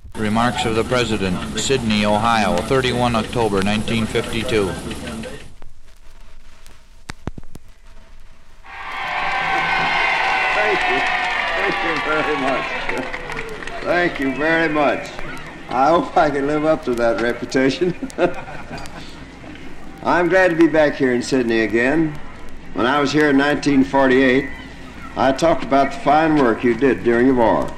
Remarks of the President, Sydney, Ohio, 31 October 1952. Thank you very much. I hope I can live up to that reputation. I'm glad to be back here in Sydney again. When I was here in 1948, I talked about the fine work you did during the war.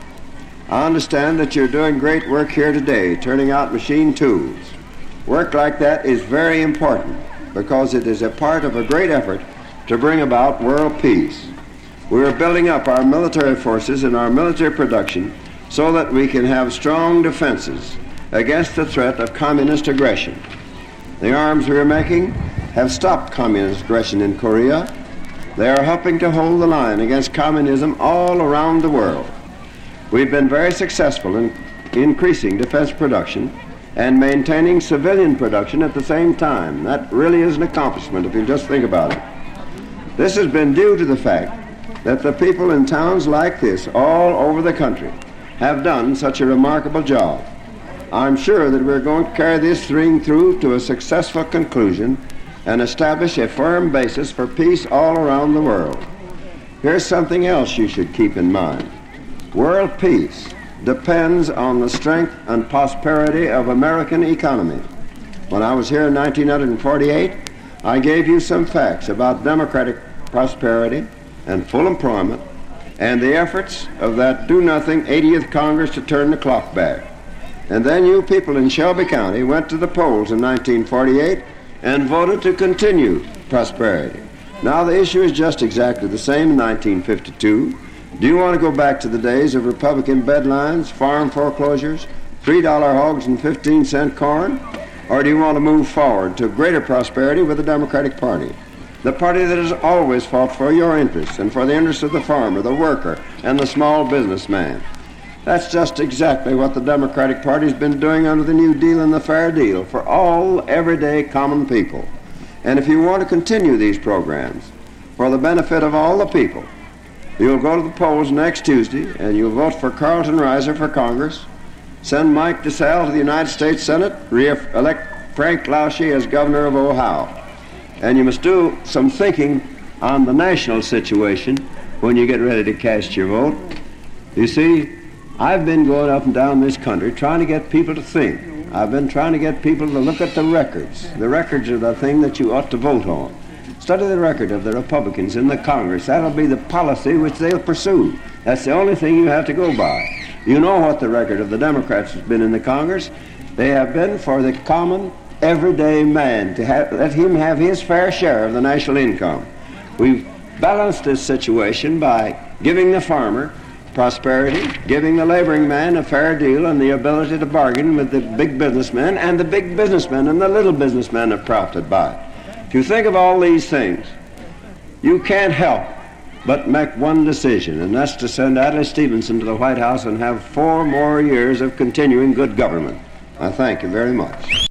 I understand that you're doing great work here today, turning out machine tools. Work like that is very important because it is a part of a great effort to bring about world peace. We are building up our military forces and our military production so that we can have strong defenses against the threat of communist aggression. The arms we are making have stopped communist aggression in Korea. They are helping to hold the line against communism all around the world. We've been very successful in increasing defense production and maintaining civilian production at the same time. That really is an accomplishment if you just think about it. This has been due to the fact that the people in towns like this all over the country have done such a remarkable job. I'm sure that we're going to carry this thing through to a successful conclusion and establish a firm basis for peace all around the world. Here's something else you should keep in mind. World peace depends on the strength and prosperity of American economy. When I was here in 1948, I gave you some facts about democratic prosperity and full employment and the efforts of that do-nothing 80th Congress to turn the clock back. And then you people in Shelby County went to the polls in 1948 and voted to continue prosperity. Now the issue is just exactly the same in 1952. Do you want to go back to the days of Republican bedlines, farm foreclosures, $3 hogs and 15-cent corn? Or do you want to move forward to greater prosperity with the Democratic Party? The party that has always fought for your interests and for the interests of the farmer, the worker, and the small businessman. That's just exactly what the Democratic Party's been doing under the New Deal and the Fair Deal for all everyday common people. And if you want to continue these programs for the benefit of all the people, you'll go to the polls next Tuesday and you'll vote for Carlton Reiser for Congress, send Mike DeSalle to the United States Senate, re-elect Frank Lausche as governor of Ohio. And you must do some thinking on the national situation when you get ready to cast your vote. You see, I've been going up and down this country trying to get people to think. I've been trying to get people to look at the records. The records are the thing that you ought to vote on. Study the record of the Republicans in the Congress. That'll be the policy which they'll pursue. That's the only thing you have to go by. You know what the record of the Democrats has been in the Congress. They have been for the common, everyday man, to let him have his fair share of the national income. We've balanced this situation by giving the farmer prosperity, giving the laboring man a fair deal and the ability to bargain with the big businessmen, and the big businessmen and the little businessmen have profited by it. If you think of all these things, you can't help but make one decision, and that's to send Adlai Stevenson to the White House and have 4 more years of continuing good government. I thank you very much.